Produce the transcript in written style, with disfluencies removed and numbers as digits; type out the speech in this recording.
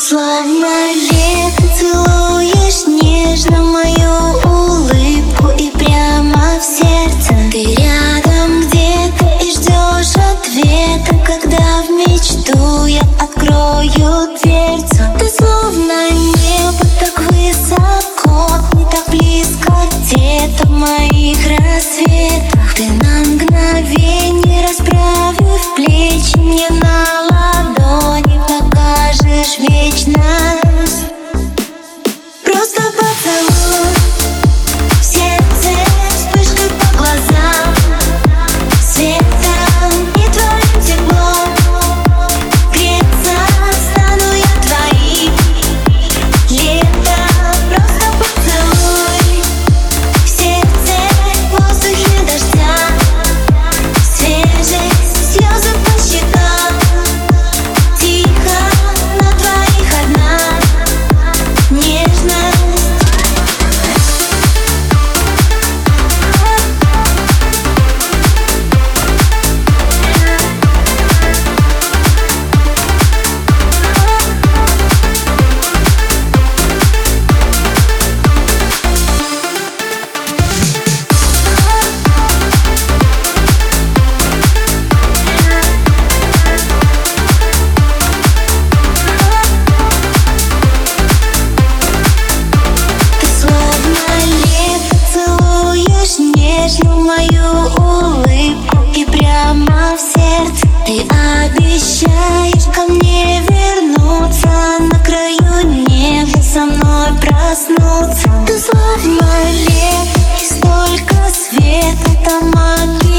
словно лето, целуешь нежно мою улыбку и прямо в сердце. Ты рядом где-то и ждешь ответа, когда в мечту я открою дверцу. Ты словно небо, так высоко, не так близко, где-то в моих рассветах. Ты на мгновение, расправив плечи, мне на ладони покажешь вечность. Просто поцелуй в сердце, вспышкой по глазам, светом и твоим теплом. Греться стану я твоим летом. Просто поцелуй в сердце, в воздухе дождя, свежесть, слезы по щекам. Тихо на твоих одна нежность. Нежно мою улыбку и прямо в сердце. Ты обещаешь ко мне вернуться, на краю неба со мной проснуться. Ты словно лето и столько света, там магия.